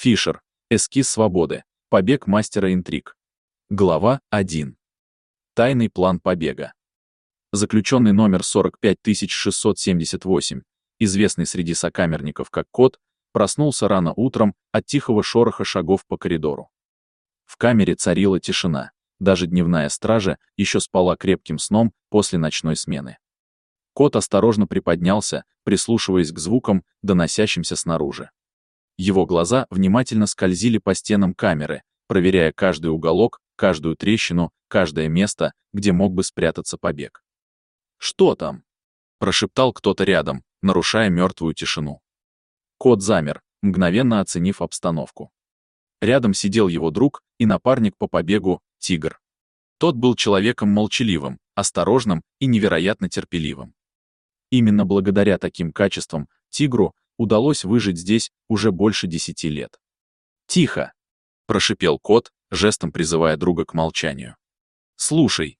Фишер. Эскиз свободы. Побег мастера интриг. Глава 1. Тайный план побега. Заключенный номер 45678, известный среди сокамерников как Кот, проснулся рано утром от тихого шороха шагов по коридору. В камере царила тишина, даже дневная стража еще спала крепким сном после ночной смены. Кот осторожно приподнялся, прислушиваясь к звукам, доносящимся снаружи. Его глаза внимательно скользили по стенам камеры, проверяя каждый уголок, каждую трещину, каждое место, где мог бы спрятаться побег. «Что там?» — прошептал кто-то рядом, нарушая мертвую тишину. Кот замер, мгновенно оценив обстановку. Рядом сидел его друг и напарник по побегу, Тигр. Тот был человеком молчаливым, осторожным и невероятно терпеливым. Именно благодаря таким качествам Тигру удалось выжить здесь уже больше 10 лет. «Тихо!» — прошипел Кот, жестом призывая друга к молчанию. «Слушай!»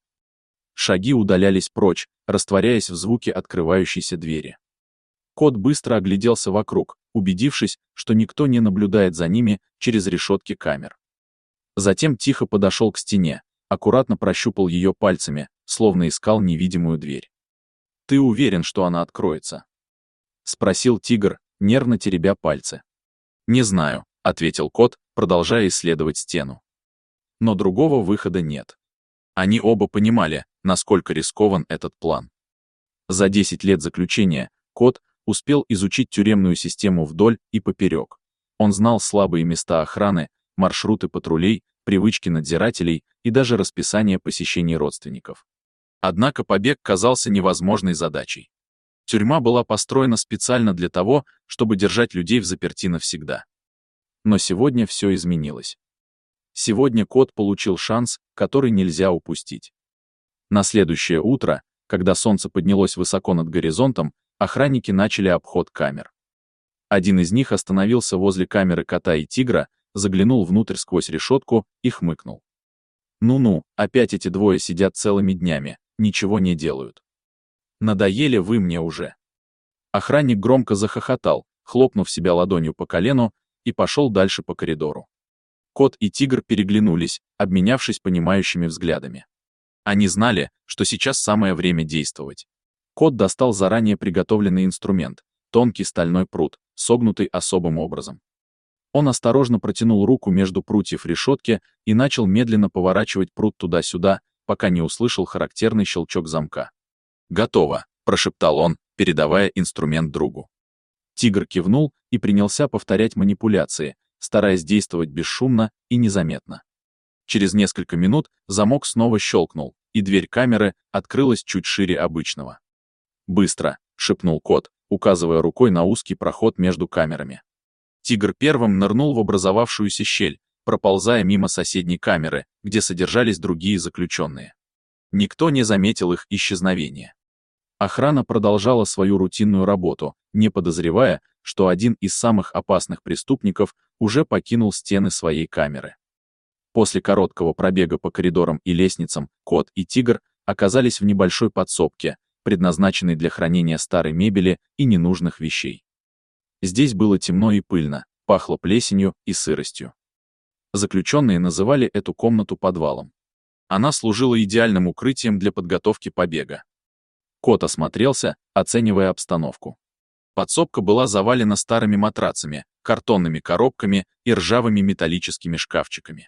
Шаги удалялись прочь, растворяясь в звуке открывающейся двери. Кот быстро огляделся вокруг, убедившись, что никто не наблюдает за ними через решетки камер. Затем тихо подошел к стене, аккуратно прощупал ее пальцами, словно искал невидимую дверь. «Ты уверен, что она откроется?» — спросил Тигр, нервно теребя пальцы. «Не знаю», — ответил Кот, продолжая исследовать стену. Но другого выхода нет. Они оба понимали, насколько рискован этот план. За 10 лет заключения Кот успел изучить тюремную систему вдоль и поперек. Он знал слабые места охраны, маршруты патрулей, привычки надзирателей и даже расписание посещений родственников. Однако побег казался невозможной задачей. Тюрьма была построена специально для того, чтобы держать людей взаперти навсегда. Но сегодня все изменилось. Сегодня Кот получил шанс, который нельзя упустить. На следующее утро, когда солнце поднялось высоко над горизонтом, охранники начали обход камер. Один из них остановился возле камеры Кота и Тигра, заглянул внутрь сквозь решетку и хмыкнул. «Ну-ну, опять эти двое сидят целыми днями, ничего не делают. Надоели вы мне уже». Охранник громко захохотал, хлопнув себя ладонью по колену, и пошел дальше по коридору. Кот и Тигр переглянулись, обменявшись понимающими взглядами. Они знали, что сейчас самое время действовать. Кот достал заранее приготовленный инструмент, тонкий стальной прут, согнутый особым образом. Он осторожно протянул руку между прутьев решетки и начал медленно поворачивать прут туда-сюда, пока не услышал характерный щелчок замка. «Готово», — прошептал он, передавая инструмент другу. Тигр кивнул и принялся повторять манипуляции, стараясь действовать бесшумно и незаметно. Через несколько минут замок снова щелкнул, и дверь камеры открылась чуть шире обычного. «Быстро», — шепнул Кот, указывая рукой на узкий проход между камерами. Тигр первым нырнул в образовавшуюся щель, проползая мимо соседней камеры, где содержались другие заключенные. Никто не заметил их исчезновения. Охрана продолжала свою рутинную работу, не подозревая, что один из самых опасных преступников уже покинул стены своей камеры. После короткого пробега по коридорам и лестницам Кот и Тигр оказались в небольшой подсобке, предназначенной для хранения старой мебели и ненужных вещей. Здесь было темно и пыльно, пахло плесенью и сыростью. Заключенные называли эту комнату подвалом. Она служила идеальным укрытием для подготовки побега. Кот осмотрелся, оценивая обстановку. Подсобка была завалена старыми матрацами, картонными коробками и ржавыми металлическими шкафчиками.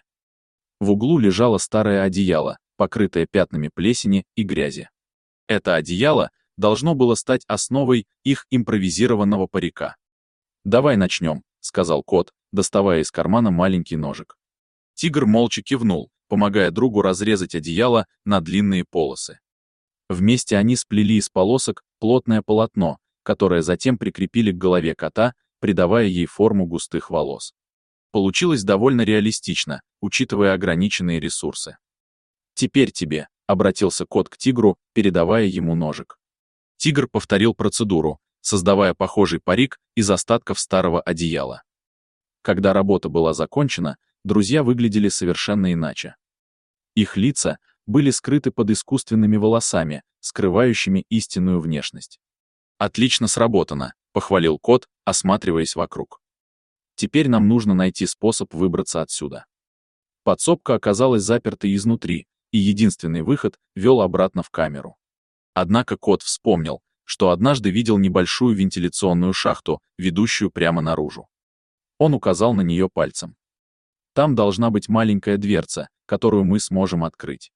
В углу лежало старое одеяло, покрытое пятнами плесени и грязи. Это одеяло должно было стать основой их импровизированного парика. «Давай начнем», — сказал Кот, доставая из кармана маленький ножик. Тигр молча кивнул, помогая другу разрезать одеяло на длинные полосы. Вместе они сплели из полосок плотное полотно, которое затем прикрепили к голове кота, придавая ей форму густых волос. Получилось довольно реалистично, учитывая ограниченные ресурсы. «Теперь тебе», — обратился Кот к Тигру, передавая ему ножик. Тигр повторил процедуру, создавая похожий парик из остатков старого одеяла. Когда работа была закончена, друзья выглядели совершенно иначе. Их лица были скрыты под искусственными волосами, скрывающими истинную внешность. «Отлично сработано», — похвалил Кот, осматриваясь вокруг. Теперь нам нужно найти способ выбраться отсюда. Подсобка оказалась запертой изнутри, и единственный выход вел обратно в камеру. Однако кот вспомнил, что однажды видел небольшую вентиляционную шахту, ведущую прямо наружу. Он указал на нее пальцем. Там должна быть маленькая дверца, которую мы сможем открыть.